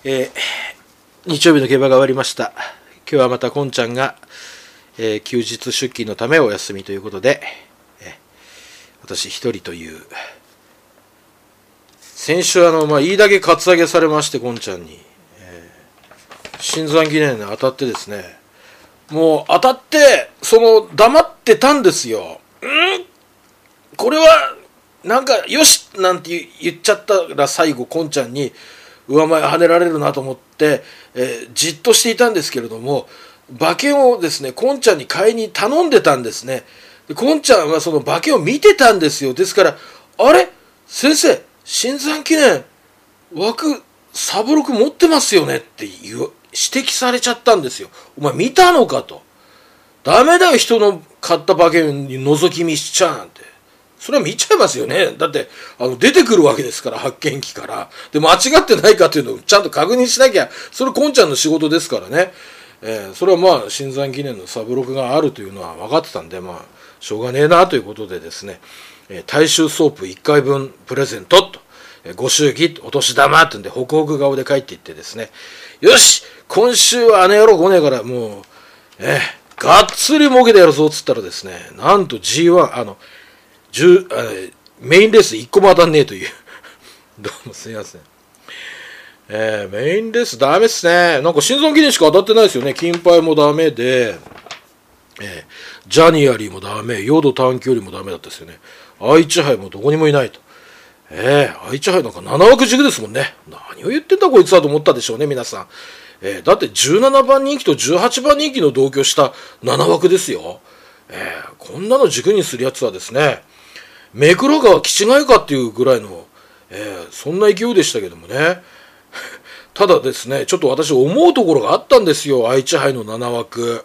日曜日の競馬が終わりました。今日はまたこんちゃんが、休日出勤のためお休みということで、私一人という。先週いいだけカツアゲされまして、こんちゃんに、新山記念に当たってですね、もう当たって黙ってたんですよ。これはなんかよしなんて言っちゃったら、最後こんちゃんに上前跳ねられるなと思って、じっとしていたんですけれども、馬券をですねこんちゃんに買いに頼んでたんですね。でこんちゃんはその馬券を見てたんですよ。ですから、あれ先生、新山記念枠サブロク持ってますよねって指摘されちゃったんですよ。お前見たのかと。ダメだよ、人の買った馬券に覗き見しちゃなんて。それは見ちゃいますよね。だって出てくるわけですから、発見機から。で間違ってないかというのをちゃんと確認しなきゃ、それこんちゃんの仕事ですからね。それは新山記念のサブロクがあるというのは分かってたんで、しょうがねえなということでですね、大衆ソープ1回分プレゼントと、ご祝儀お年玉ってんでホクホク顔で帰っていってですね、よし今週は野郎来ねえからもうがっつり儲けてやるぞっつったらですね、なんと G1 メインレース1個も当たんねえというどうもすいません。メインレースダメっすね。なんか新山記念しか当たってないですよね。金牌もダメで、ジャニアリーもダメ、淀短距離もダメだったですよね。愛知杯もどこにもいないと。愛知杯なんか7枠軸ですもんね。何を言ってんだこいつはと思ったでしょうね、皆さん。だって17番人気と18番人気の同居した7枠ですよ。こんなの軸にするやつはですね、目黒川気違いかっていうぐらいの、そんな勢いでしたけどもね。ただですね、ちょっと私思うところがあったんですよ、愛知杯の7枠。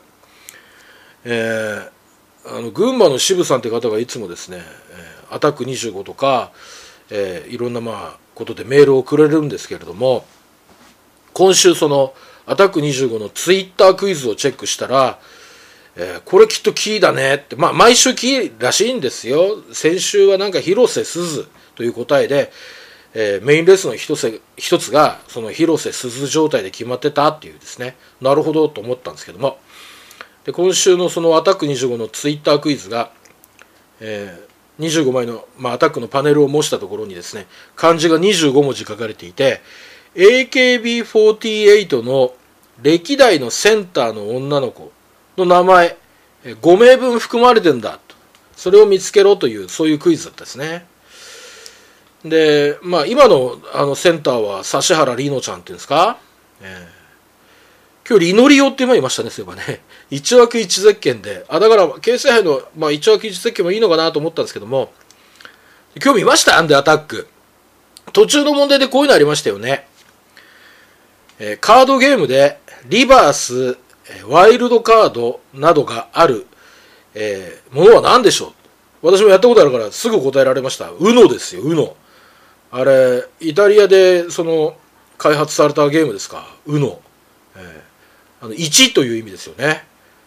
群馬の渋さんって方がいつもですね、アタック25とか、いろんなことでメールをくれるんですけれども、今週そのアタック25のツイッタークイズをチェックしたら、これきっとキーだねって、毎週キーらしいんですよ。先週はなんか広瀬すずという答えで、メインレースの一つがその広瀬すず状態で決まってたっていうですね、なるほどと思ったんですけども、で今週のそのアタック25のツイッタークイズが、25枚の、アタックのパネルを模したところにですね、漢字が25文字書かれていて、AKB48 の歴代のセンターの女の子の名前5名分含まれてんだと、それを見つけろという、そういうクイズだったですね。で今のセンターは指原莉乃ちゃんっていうんですか、今日リノリオって今いましたね。そういえばね、1枠1ゼッケンで、だから京成杯の、1枠1ゼッケンもいいのかなと思ったんですけども、今日見ましたアタック途中の問題でこういうのありましたよね。カードゲームでリバース、ワイルドカードなどがある、ものは何でしょう。私もやったことあるからすぐ答えられました。UNO ですよ、UNO。あれイタリアで開発されたゲームですか、UNO。1という意味ですよね。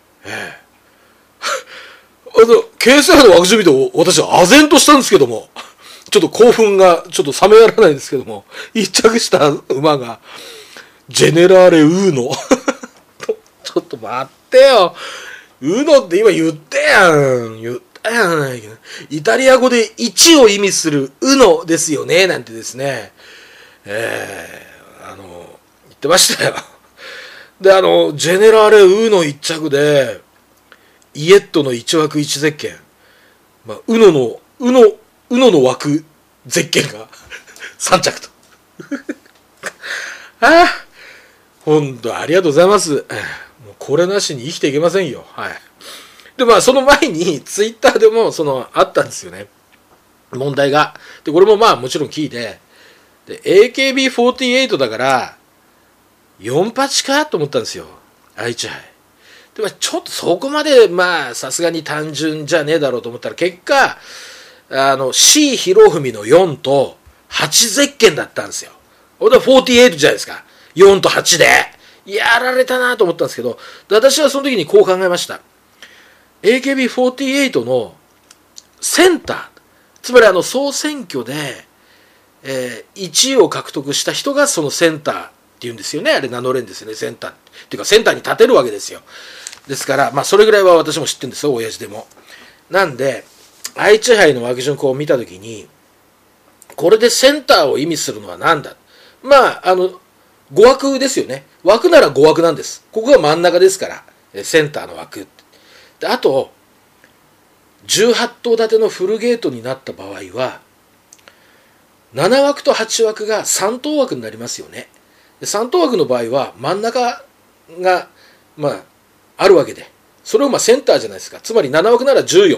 京成杯の枠順見て私は唖然としたんですけども、ちょっと興奮がちょっと冷めやらないんですけども、一着した馬がジェネラーレウーノちょっと待ってよ、ウーノって今言ったやんイタリア語で1を意味するウノですよねなんてですね、言ってましたよ。でジェネラーレウーノ1着でイエットの1枠1ゼッケン、ウノの枠ゼッケンが3着と本当ありがとうございます。もうこれなしに生きていけませんよ。でその前にツイッターでもあったんですよね、問題が。でこれももちろんキーで AKB48 だから48かと思ったんですよ、愛知杯で。ちょっとそこまでさすがに単純じゃねえだろうと思ったら、結果C 博文の4と8ゼッケンだったんですよ。これは48じゃないですか、4と8でやられたなと思ったんですけど、私はその時にこう考えました。 AKB48 のセンター、つまり総選挙で、1位を獲得した人がそのセンターっっていうんですよね。あれ名乗れるんですよね、センターっていうかセンターに立てるわけですよ。ですからまあそれぐらいは私も知ってるんですよ、親父でも。なんで愛知杯の枠順こう見たときに、これでセンターを意味するのは何だ。まあ5枠ですよね。枠なら5枠なんです。ここが真ん中ですからセンターの枠で、あと18頭立てのフルゲートになった場合は7枠と8枠が3等枠になりますよね。で3等枠の場合は真ん中がまああるわけで、それをまあセンターじゃないですか。つまり7枠なら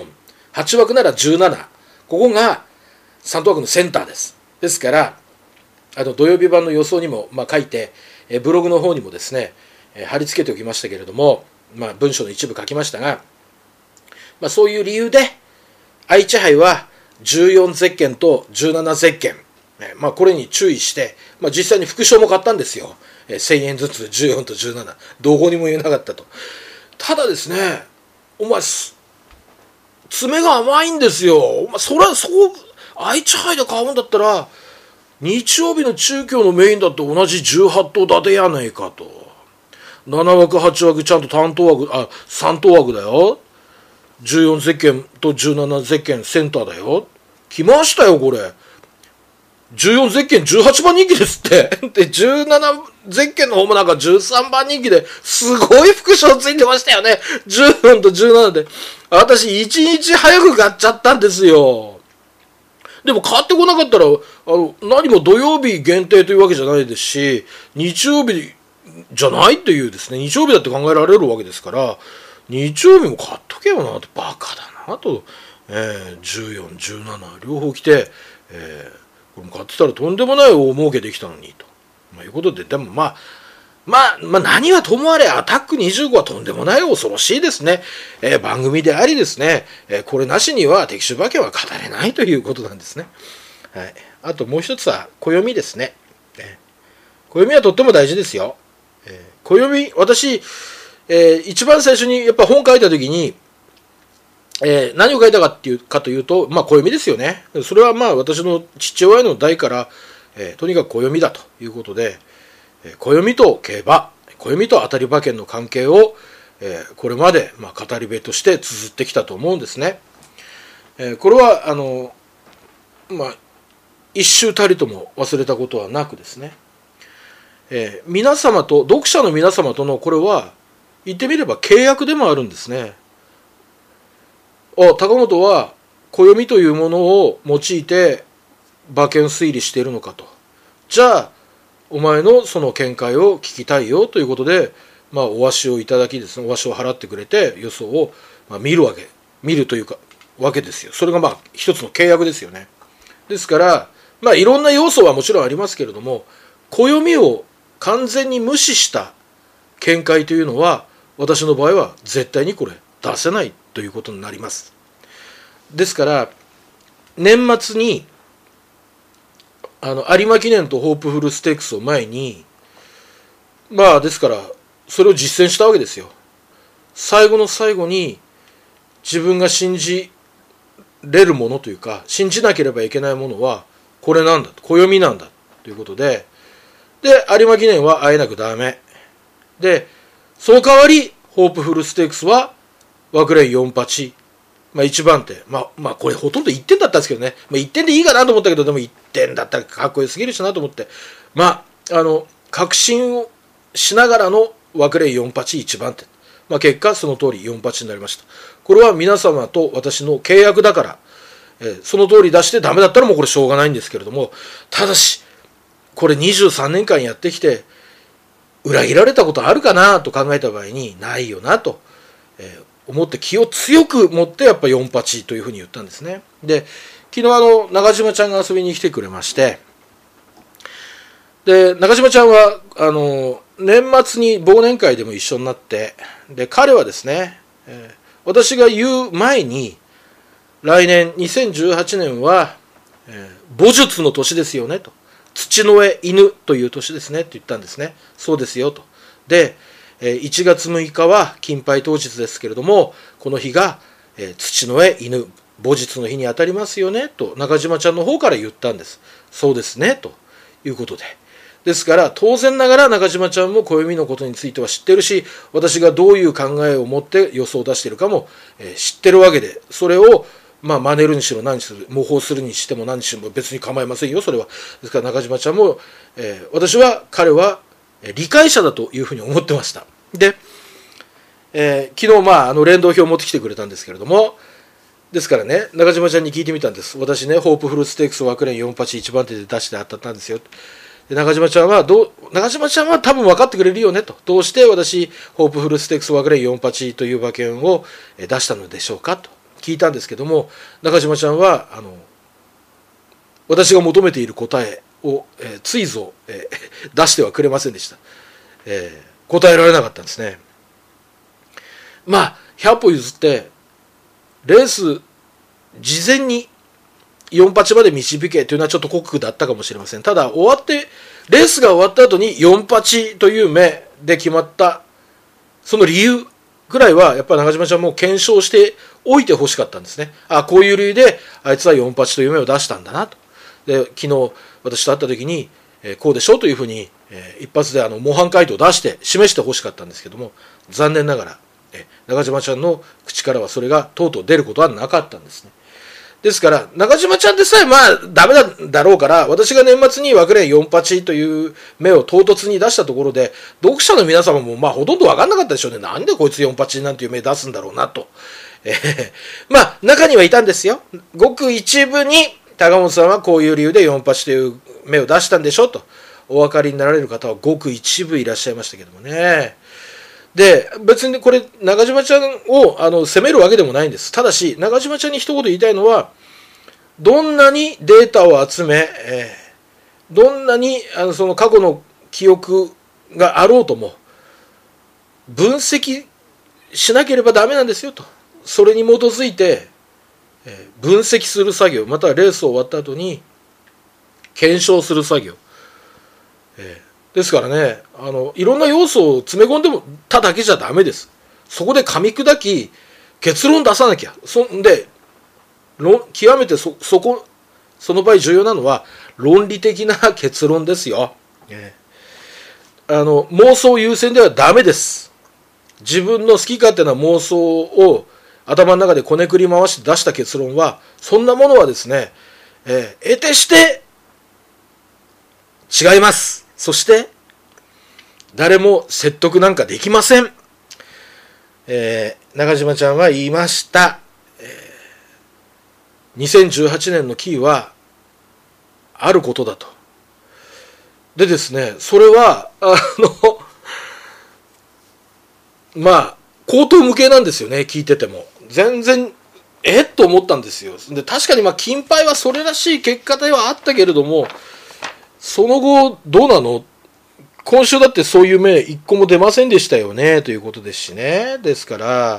14、8枠なら17、ここが3等枠のセンターです。ですから土曜日版の予想にもまあ書いて、ブログの方にもですね貼り付けておきましたけれども、まあ、文章の一部書きましたが、まあ、そういう理由で愛知杯は14ゼッケンと17ゼッケン、まあ、これに注意して、まあ、実際に副賞も買ったんですよ。1000円ずつ14と17、どこにも言えなかったと。ただですね、お前爪が甘いんですよ。お前それはそう愛知杯で買うんだったら日曜日の中京のメインだって同じ18頭立てやねえかと。7枠8枠ちゃんと3等枠だよ。14ゼッケンと17ゼッケンセンターだよ。来ましたよこれ。14ゼッケン18番人気ですってで17ゼッケンの方もなんか13番人気ですごい副賞ついてましたよね。14と17で私1日早く買っちゃったんですよ。でも買ってこなかったら何も土曜日限定というわけじゃないですし、日曜日じゃないっていうですね、日曜日だって考えられるわけですから、日曜日も買っとけよなと、バカだなと、14、17両方来て、これも買ってたらとんでもない大儲けできたのにと、まあ、いうことで、でもまあ何はともあれアタック25はとんでもない恐ろしいですね、番組でありですね、これなしには的中馬券は語れないということなんですね。はい、あともう一つは暦ですね。暦はとっても大事ですよ。暦、私、一番最初にやっぱ本書いた時に、何を書いたかというと、まあ暦ですよね。それはまあ私の父親の代から、とにかく暦だということで、暦と競馬、暦と当たり馬券の関係を、これまでまあ語り部として綴ってきたと思うんですね。これはまあ一周たりとも忘れたことはなくですね、皆様と読者の皆様とのこれは言ってみれば契約でもあるんですね。高本は暦というものを用いて馬券推理しているのかと。じゃあお前のその見解を聞きたいよということで、まあ、お足をいただきですね、お足を払ってくれて予想を、まあ、見るというかわけですよ。それがまあ一つの契約ですよね。ですからまあいろんな要素はもちろんありますけれども、暦を完全に無視した見解というのは私の場合は絶対にこれ出せないということになります。ですから年末に有馬記念とホープフルステークスを前に、まあですからそれを実践したわけですよ。最後の最後に自分が信じれるものというか信じなければいけないものはこれなんだと、暦なんだということで、有馬記念はあえなくダメで、その代わりホープフルステークスは枠連4八、まあ1番手、まあこれほとんど1点だったんですけどね、まあ、1点でいいかなと思ったけど、でも1点だったらかっこよすぎるしなと思って、まあ確信をしながらの枠連4八1番手、まあ、結果その通り4八になりました。これは皆様と私の契約だから、その通り出してダメだったらもうこれしょうがないんですけれども、ただしこれ23年間やってきて裏切られたことあるかなと考えた場合にないよなと、思って気を強く持ってやっぱ4八というふうに言ったんですね。で昨日中島ちゃんが遊びに来てくれまして、で中島ちゃんは年末に忘年会でも一緒になって、で彼はですね、私が言う前に来年2018年は、戊戌の年ですよねと、土の上犬という年ですねって言ったんですね。そうですよと。で1月6日は金杯当日ですけれども、この日が、土の上犬戊戌の日にあたりますよねと中島ちゃんの方から言ったんです。そうですねということで、 ですから当然ながら中島ちゃんも暦のことについては知ってるし、私がどういう考えを持って予想を出しているかも、知ってるわけで、それを真似るにしろ何する、模倣するにしても何しろ別に構いませんよ、それは。ですから中島ちゃんも、私は彼は理解者だというふうに思ってました。で、昨日連動表を持ってきてくれたんですけれども、ですからね、中島ちゃんに聞いてみたんです。私ね、ホープフルステークス枠連481番手で出して当たったんですよ。で中島ちゃんは多分分かってくれるよねと。どうして私、ホープフルステークス枠連48という馬券を出したのでしょうかと聞いたんですけども、中島ちゃんは、私が求めている答えを、ついぞ、出してはくれませんでした。答えられなかったんですね。100歩譲って、レース事前に48まで導けというのはちょっと酷だったかもしれません。ただレースが終わった後に48という目で決まったその理由ぐらいはやっぱり中島ちゃんも検証しておいてほしかったんですね。こういう理由であいつは48という目を出したんだなと。で昨日私と会った時に、こうでしょというふうに、一発で模範解答を出して示してほしかったんですけども、残念ながら中島ちゃんの口からはそれがとうとう出ることはなかったんですね。ですから中島ちゃんでさえダメだろうから、私が年末に枠連48という目を唐突に出したところで読者の皆様もほとんど分かんなかったでしょうね。なんでこいつ48なんていう目出すんだろうなと。中にはいたんですよ。ごく一部に高本さんはこういう理由で48という目を出したんでしょとお分かりになられる方はごく一部いらっしゃいましたけどもね。で別にこれ中島ちゃんを責めるわけでもないんです。ただし中島ちゃんに一言言いたいのは、どんなにデータを集め、どんなにその過去の記憶があろうとも分析しなければダメなんですよと。それに基づいて、分析する作業、またはレースを終わった後に検証する作業、ですからね、いろんな要素を詰め込んでもただけじゃダメです。そこで噛み砕き結論出さなきゃ。で極めてその場合重要なのは論理的な結論ですよ。妄想優先ではダメです。自分の好き勝手な妄想を頭の中でこねくり回して出した結論は、そんなものはですね、得てして違います。そして誰も説得なんかできません。中島ちゃんは言いました。2018年のキーはあることだと。でですね、それは口頭無形なんですよね。聞いてても全然と思ったんですよ。で確かに金杯はそれらしい結果ではあったけれども、その後どうなの？今週だってそういう目一個も出ませんでしたよねということですしね。ですから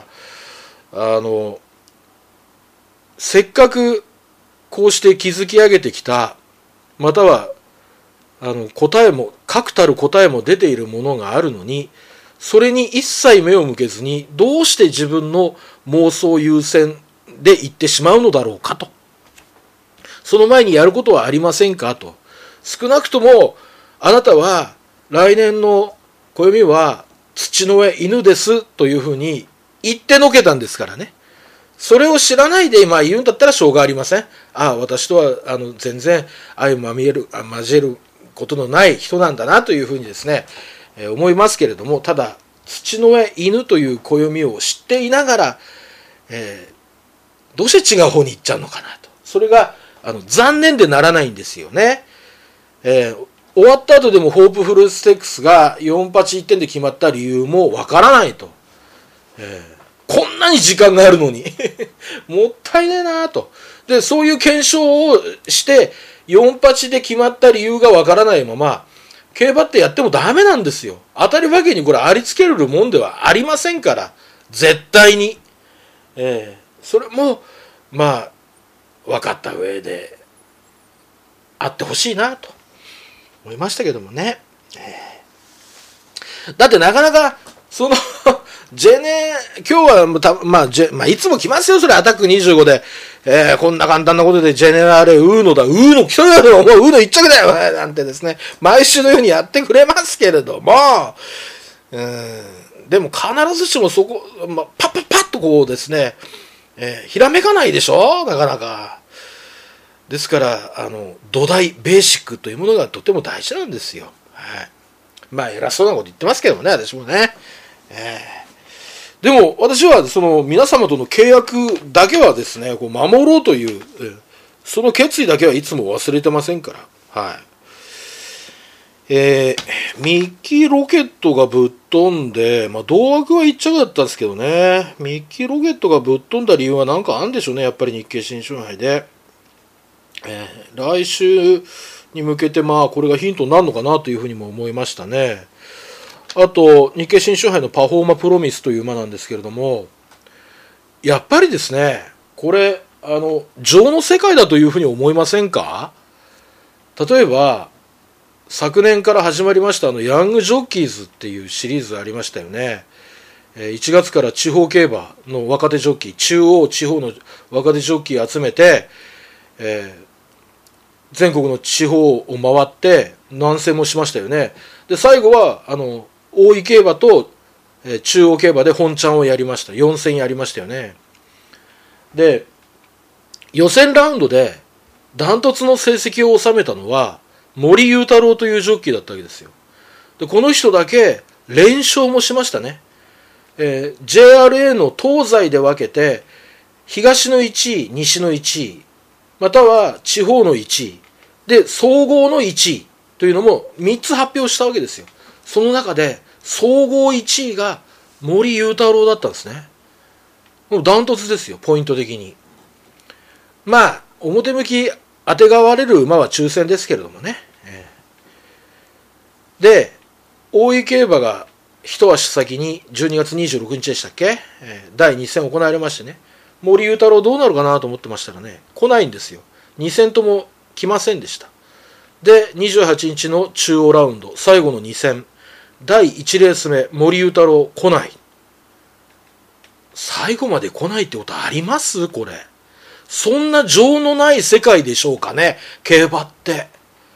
せっかくこうして築き上げてきた、または答えも確たる答えも出ているものがあるのに、それに一切目を向けずにどうして自分の妄想優先でいってしまうのだろうかと。その前にやることはありませんかと。少なくともあなたは来年の暦は土の上犬ですというふうに言ってのけたんですからね。それを知らないで言うんだったらしょうがありません。私とは全然相交えることのない人なんだなというふうにですね、思いますけれども、ただ土の上犬という暦を知っていながら、どうして違う方に行っちゃうのかなと。それが残念でならないんですよね。終わった後でもホープフルステックスが481点で決まった理由もわからないと。こんなに時間があるのにもったいねえなと。でそういう検証をして48で決まった理由がわからないまま競馬ってやってもダメなんですよ。当たりわけにこれありつけるもんではありませんから、絶対に、それも分かった上であってほしいなと思いましたけどもね。だってなかなか今日はいつも来ますよ、それ、アタック25で。こんな簡単なことで、ジェネラル、ウーノ来たよ、もうウーノ一着だよ、なんてですね、毎週のようにやってくれますけれども、でも必ずしもそこ、パッとこうですね、ひらめかないでしょ、なかなか。ですから、土台、ベーシックというものがとても大事なんですよ。はい。偉そうなこと言ってますけどもね、私もね。でも、私は、皆様との契約だけはですね、こう守ろうという、その決意だけはいつも忘れてませんから。はい。ミッキーロケットがぶっ飛んで、同枠は一着だったんですけどね、ミッキーロケットがぶっ飛んだ理由は何かあるんでしょうね、やっぱり日経新春杯で。来週に向けてこれがヒントになるのかなというふうにも思いましたね。あと日経新春杯のパフォーマプロミスという馬なんですけれども、やっぱりですね、これ情の世界だというふうに思いませんか？例えば昨年から始まりましたヤングジョッキーズっていうシリーズありましたよね。1月から地方競馬の若手ジョッキー、地方の若手ジョッキー集めて、全国の地方を回って何戦もしましたよね。で最後は大井競馬と、中央競馬で本ちゃんをやりました。4戦やりましたよね。で予選ラウンドでダントツの成績を収めたのは森裕太郎というジョッキーだったわけですよ。でこの人だけ連勝もしましたね。JRA の東西で分けて東の1位、西の1位、または地方の1位で総合の1位というのも3つ発表したわけですよ。その中で総合1位が森裕太郎だったんですね。もうダントツですよ、ポイント的に。表向き当てがわれる馬は抽選ですけれどもね。で大井競馬が一足先に12月26日でしたっけ、第2戦行われましてね、森裕太郎どうなるかなと思ってましたらね、来ないんですよ。2戦とも来ませんでした。で28日の中央ラウンド最後の2戦、第1レース目森裕太郎来ない。最後まで来ないってことあります？これそんな情のない世界でしょうかね、競馬って。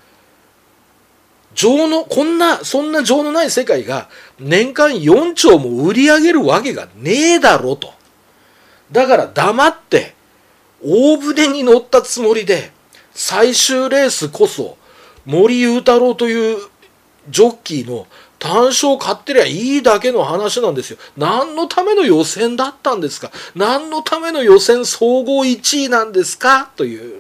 そんな情のない世界が年間4兆も売り上げるわけがねえだろと。だから黙って大船に乗ったつもりで最終レースこそ森裕太郎というジョッキーの単勝を買ってりゃいいだけの話なんですよ。何のための予選だったんですか？何のための予選総合1位なんですかという。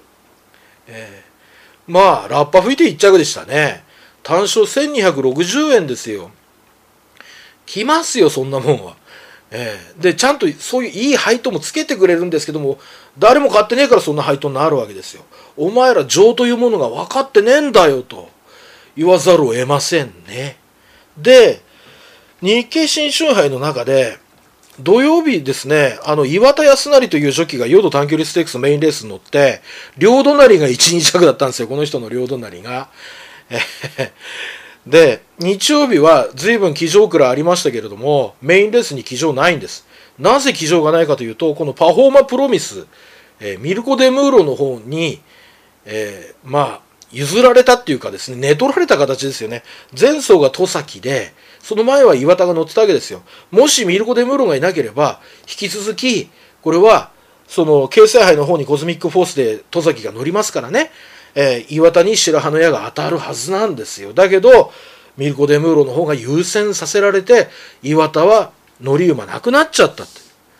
ラッパ吹いて1着でしたね。単勝1260円ですよ。来ますよ、そんなもんは。で、ちゃんとそういういい配当もつけてくれるんですけども、誰も買ってねえからそんな配当になるわけですよ。お前ら情というものが分かってねえんだよと言わざるを得ませんね。で、日経新春杯の中で、土曜日ですね、岩田康成というジョッキーが淀短距離ステークスのメインレースに乗って、両隣が1、2着だったんですよ、この人の両隣が。で、日曜日は随分騎乗倉ありましたけれども、メインレースに騎乗ないんです。なぜ騎乗がないかというと、このパフォーマプロミス、ミルコ・デ・ムーロの方に、譲られたっていうかですね、寝取られた形ですよね。前走が戸崎で、その前は岩田が乗ってたわけですよ。もしミルコ・デ・ムーロがいなければ、引き続き、これは、京成杯の方にコズミックフォースで戸崎が乗りますからね、岩田に白羽の矢が当たるはずなんですよ。だけどミルコ・デ・ムーロの方が優先させられて、岩田は乗り馬なくなっちゃったって、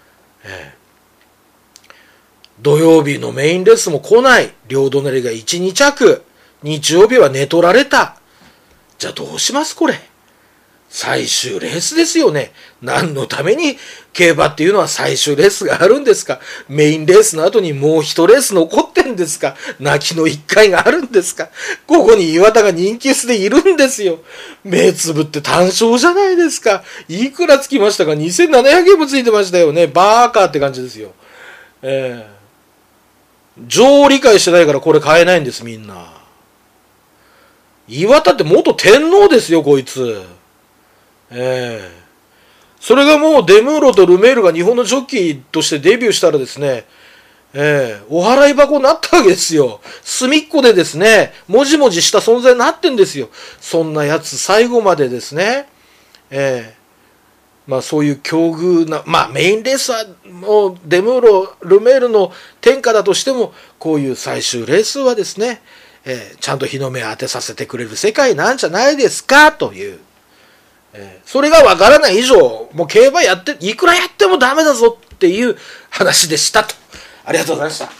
土曜日のメインレースも来ない、両隣が 1,2 着、日曜日は寝取られた。じゃあどうしますこれ。最終レースですよね。何のために競馬っていうのは最終レースがあるんですか？メインレースの後にもう一レース残ってんですか？泣きの一回があるんですか？ここに岩田が人気薄でいるんですよ。目つぶって単勝じゃないですか。いくらつきましたか？2700円もついてましたよね。バーカーって感じですよ。情を理解してないからこれ買えないんです、みんな。岩田って元天皇ですよ、こいつ。 それがもうデムーロとルメールが日本のジョッキーとしてデビューしたらですね、お払い箱になったわけですよ。隅っこでですね、もじもじした存在になってんですよ。そんなやつ最後までですね、まあそういう境遇な、まあメインレースはもうデムーロ、ルメールの天下だとしても、こういう最終レースはですね、ちゃんと日の目を当てさせてくれる世界なんじゃないですかという。それがわからない以上、もう競馬やって、いくらやってもダメだぞっていう話でしたと。ありがとうございました。